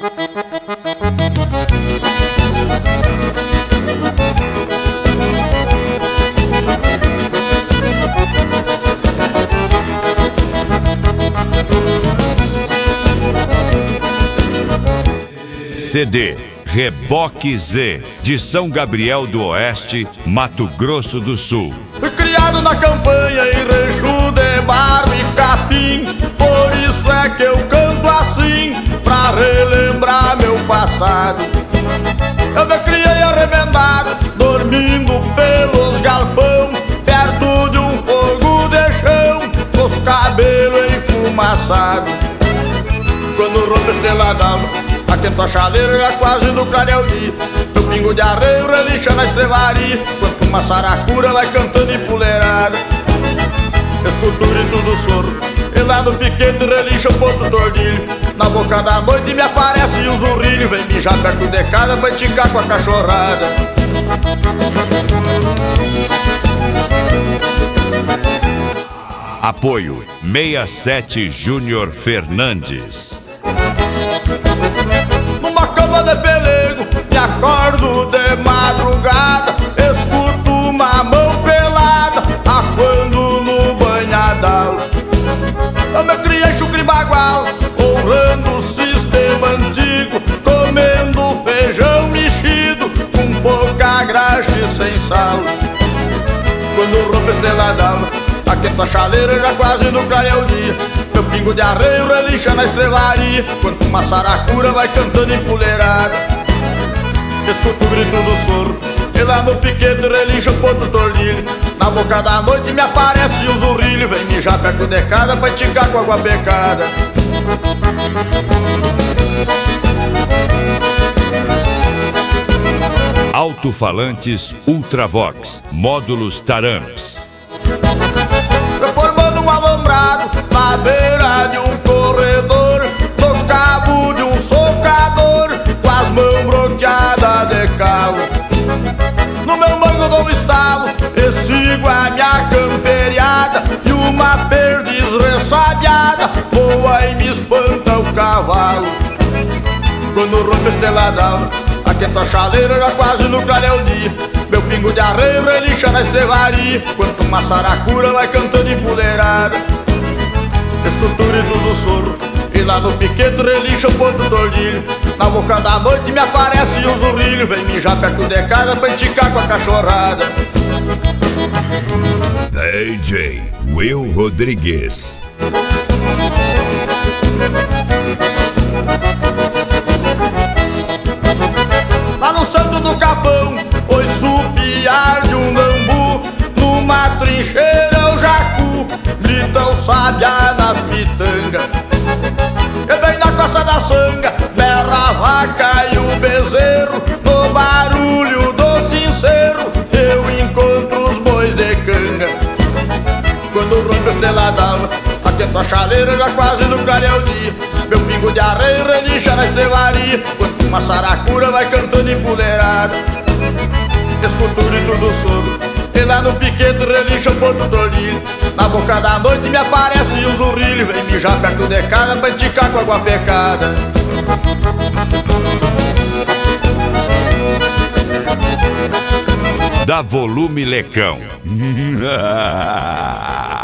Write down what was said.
CD Reboque Z, de São Gabriel do Oeste, Mato Grosso do Sul. Criado na campanha em rancho de barro e capim, por isso é que eu canto assim, pra relembrar meu passado. Eu me criei arremendado, dormindo pelos galpão, perto de um fogo de chão, com os cabelos enfumaçados. Quando rompe a estrela d'alva, aquento a chaleira já quase no clareio dia. Meu pingo de arreio relincha na estrevaria, quanto uma saracura vai cantando empoleirada. Escuto o grito do soro, e lá no piquete relincha o ponto tordilho. Na boca da noite me aparece o zurrilho, vem mijar perto de casa pra enticar com a cachorrada. Apoio 67 Júnior Fernandes. Numa cama de pelego, me acordo de madrugada, escuto uma mão pelada, aquando no banhadal. Eu me criei chucre bagual, honrando o sistema antigo, comendo feijão mexido, com pouca graxa e sem sal. Quando rompe a estrela d'alva, aquento a chaleira já quase no clareio dia. Meu pingo de arreio relincha na estrevaria, quando uma saracura vai cantando empoleirada. Escuto o grito do soro, e lá no piquete relincha o ponto tordilho. Na boca da noite me aparece o zurrilho, vem mijar perto de casa pra enticar com água pecada. Alto-falantes Ultravox, módulos Taramps. Formando um alambrado na beira de um corredor, no cabo de um socador, com as mãos bloqueadas de calo. No meu mango dou um estalo e sigo a minha camperiada, e uma perdiz ressabiada voa e me espanta o cavalo. Quando rompe a estrela d'alva, aquento a chaleira já quase no clareio dia. Meu pingo de arreio relincha na estrevaria, quanto uma saracura vai cantando empoleirada. Escuto o grito do soro, e lá no piquete relincha o ponto tordilho. Na boca da noite me aparece o zurrilho, vem mijar perto de casa pra enticar com a cachorrada. DJ Will Rodrigues. Lá no Santo do Capão, ouço o piar de um bambu, numa trincheira o jacu grita o sabiá nas pitangas. E bem na costa da sanga berra a vaca e o bezerro, no barulho do sincero eu encontro os bois de canga. Quando rompe a estrela d'alva, aquento a chaleira já quase no clareio dia. Meu pingo de arreio relincha na estrevaria, quando uma saracura vai cantando empoleirada. Escuto o grito do soro, e lá no piquete relincha o ponto tordilho. Na boca da noite me aparece o zurrilho, vem mijar perto de casa pra enticar com água pecada. Da Volume Lecão.